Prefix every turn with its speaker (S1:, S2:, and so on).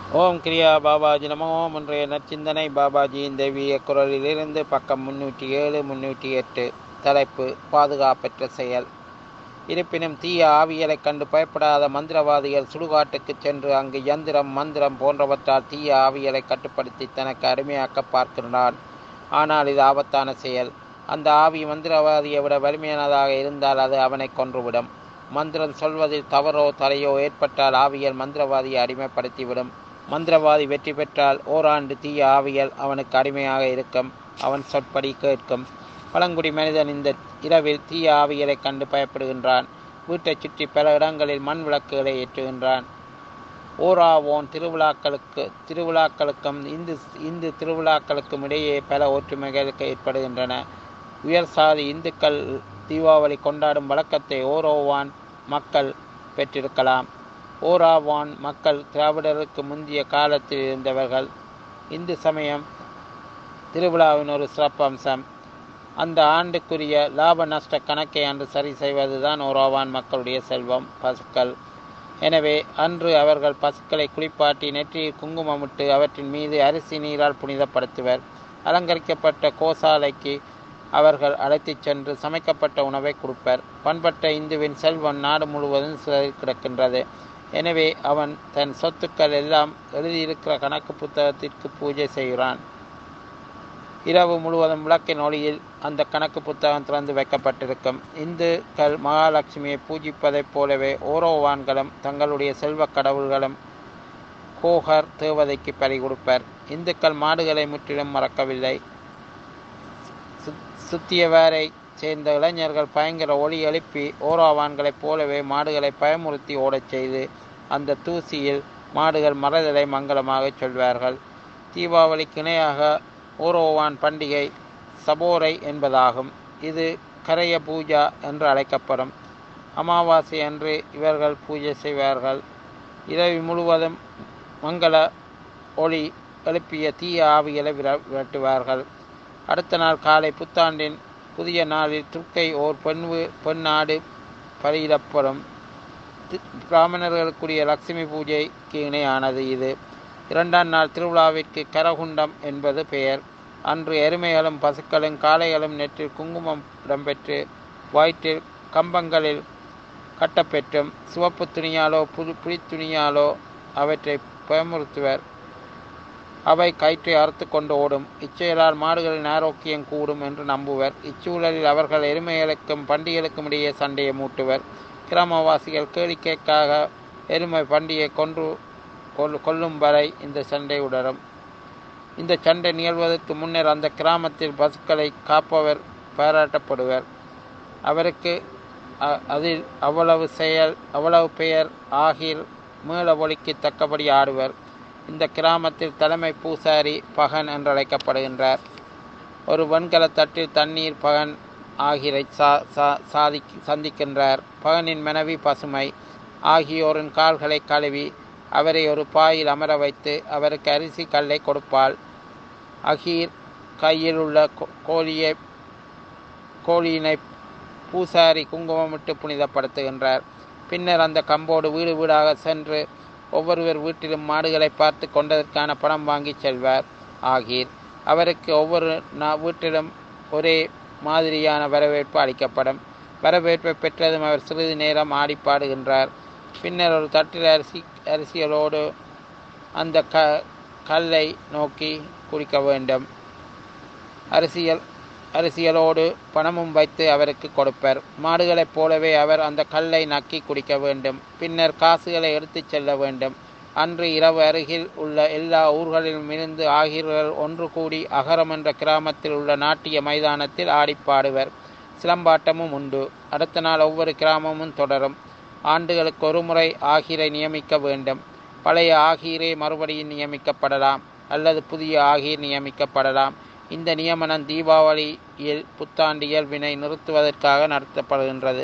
S1: ஓம் கிரியா பாபாஜி நமோ. இன்றைய நற்சிந்தனை பாபாஜியின் தெய்வீக குரலிலிருந்து பக்கம் 307 308. தலைப்பு பாதுகாப்பற்ற செயல். இருப்பினும் தீய ஆவியலைக் கண்டு பயப்படாத மந்திரவாதிகள் சுடுகாட்டுக்கு சென்று அங்கு யந்திரம் மந்திரம் போன்றவற்றால் தீய ஆவியலை கட்டுப்படுத்தி தனக்கு அருமையாக்க பார்க்கின்றான். ஆனால் இது ஆபத்தான செயல். அந்த ஆவி மந்திரவாதியை விட வலிமையானதாக இருந்தால் அது அவனை கொன்றுவிடும். மந்திரம் சொல்வதில் தவறோ தலையோ ஏற்பட்டால் ஆவியல் மந்திரவாதியை அடிமைப்படுத்திவிடும். மந்திரவாதி வெற்றி பெற்றால் ஓராண்டு தீய ஆவியல் அவனுக்கு அடிமையாக இருக்கும். அவன் சொற்படி கேட்கும். பழங்குடி மனிதன் இந்த இரவில் தீய ஆவியலை கண்டு பயப்படுகின்றான். வீட்டைச் சுற்றி பல இடங்களில் மண் விளக்குகளை ஏற்றுகின்றான். ஓராவோன் திருவிழாக்களுக்கும் இந்து திருவிழாக்களுக்கும் இடையே பல ஒற்றுமைகள் ஏற்படுகின்றன. உயர் சாதி இந்துக்கள் தீபாவளி கொண்டாடும் வழக்கத்தை ஓரோவான் மக்கள் பெற்றிருக்கலாம். ஓராவான் மக்கள் திராவிடருக்கு முந்தைய காலத்தில் இருந்தவர்கள். இந்து சமயம் திருவிழாவின் ஒரு சிறப்பம்சம் அந்த ஆண்டுக்குரிய லாப நஷ்ட கணக்கை அன்று சரி செய்வதுதான் ஓராவான் மக்களுடைய செல்வம், பசுக்கள். எனவே அன்று அவர்கள் பசுக்களை குளிப்பாட்டி நெற்றியில் குங்குமமிட்டு அவற்றின் மீது அரிசி நீரால் புனிதப்படுத்துவர். அலங்கரிக்கப்பட்ட கோசாலைக்கு அவர்கள் அழைத்துச் சென்று சமைக்கப்பட்ட உணவை கொடுப்பர். பண்பட்ட இந்துவின் செல்வம் நாடு முழுவதும் சிதறி கிடக்கின்றது. எனவே அவன் தன் சொத்துக்கள் எல்லாம் எழுதியிருக்கிற கணக்கு புத்தகத்திற்கு பூஜை செய்கிறான். இரவு முழுவதும் விளக்கின் ஒளியில் அந்த கணக்கு புத்தகம் திறந்து வைக்கப்பட்டிருக்கும். இந்துக்கள் மகாலட்சுமியை பூஜிப்பதைப் போலவே ஓரோவான்களும் தங்களுடைய செல்வ கடவுள்களும் கோகர் தேவதைக்கு பலி கொடுப்பர். இந்துக்கள் மாடுகளை முற்றிலும் மறக்கவில்லை. சுத்தியவரை சேர்ந்த இளைஞர்கள் பயங்கர ஒளி எழுப்பி ஓரோவான்களைப் போலவே மாடுகளை பயமுறுத்தி ஓடச் செய்து அந்த தூசியில் மாடுகள் மறைதலை மங்களமாக சொல்வார்கள். தீபாவளிக்கு இணையாக ஓரோவான் பண்டிகை சபோரை என்பதாகும். இது கரைய பூஜா என்று அழைக்கப்படும். அமாவாசை அன்று இவர்கள் பூஜை செய்வார்கள். இரவு முழுவதும் மங்கள ஒளி எழுப்பிய தீய ஆவிகளை விரட்டுவார்கள். அடுத்த நாள் காலை புத்தாண்டின் புதிய நாளில் துர்க்கை ஓர் பெண்ணாடு பலியிடப்படும். பிராமணர்களுக்குரிய லட்சுமி பூஜைக்கு இணையானது இது. இரண்டாம் நாள் திருவிழாவிற்கு கரகுண்டம் என்பது பெயர். அன்று எருமைகளும் பசுக்களும் காளைகளும் நெற்றில் குங்குமம் இடம்பெற்று வயிற்றில் கம்பங்களில் கட்டப்பெற்றும் சிவப்பு துணியாலோ புலித்துணியாலோ அவற்றை பயமுறுத்துவர். அவை கயிற்றை அறுத்து கொண்டு ஓடும். இச்செயலால் மாடுகளின் ஆரோக்கியம் கூடும் என்று நம்புவர். இச்சூழலில் அவர்கள் எருமைகளுக்கும் பண்டிகைகளுக்கும் இடையே சண்டையை மூட்டுவர். கிராமவாசிகள் கேளிக்கைக்காக எருமை பண்டிகை கொல்லும் வரை இந்த சண்டை உடரும். இந்த சண்டை நிகழ்வதற்கு முன்னர் அந்த கிராமத்தில் பசுக்களை காப்பவர் பாராட்டப்படுவர். அவருக்கு அதில் அவ்வளவு பெயர் ஆகிர் மேல ஒலிக்கு தக்கபடி ஆடுவர். இந்த கிராமத்தில் தலைமை பூசாரி பகன் என்றழைக்கப்படுகின்றார். ஒரு வெண்கல தட்டில் தண்ணீர் பகன் ஆகிரை சந்திக்கின்றார். பகனின் மனைவி பசுமை ஆகியோரின் கால்களை கழுவி அவரை ஒரு பாயில் அமர வைத்து அவருக்கு அரிசி கல்லை கொடுப்பாள். அகீர் கையில் உள்ள கோழியினை பூசாரி குங்குமமிட்டு புனிதப்படுத்துகின்றார். பின்னர் அந்த கம்போடு வீடு வீடாக சென்று ஒவ்வொருவர் வீட்டிலும் மாடுகளை பார்த்து கொண்டதற்கான பணம் வாங்கி செல்வார். ஆகீர் அவருக்கு ஒவ்வொரு வீட்டிலும் ஒரே மாதிரியான வரவேற்பு அளிக்கப்படும். வரவேற்பை பெற்றதும் அவர் சிறிது நேரம் ஆடி பாடுகின்றார். பின்னர் ஒரு தட்டில் அரிசிகளோடு அந்த கல்லை நோக்கி குடிக்க வேண்டும். அரிசிகளோடு பணமும் வைத்து அவருக்கு கொடுப்பர். மாடுகளைப் போலவே அவர் அந்த கல்லை நக்கி குடிக்க வேண்டும். பின்னர் காசுகளை எடுத்துச் செல்ல வேண்டும். அன்று இரவு அருகில் உள்ள எல்லா ஊர்களிலும் இருந்து ஆகிர்கள் ஒன்று கூடி அகரம் என்ற கிராமத்தில் உள்ள நாட்டிய மைதானத்தில் ஆடிப்பாடுவர். சிலம்பாட்டமும் உண்டு. அடுத்த நாள் ஒவ்வொரு கிராமமும் தொடரும். ஆண்டுகளுக்கு ஒரு முறை ஆகிரை நியமிக்க வேண்டும். பழைய ஆகிரே மறுபடியும் நியமிக்கப்படலாம் அல்லது புதிய ஆகிர் நியமிக்கப்படலாம். இந்த நியமனம் தீபாவளியில் புத்தாண்டு இயல்பினை நிறுத்துவதற்காக நடத்தப்படுகின்றது.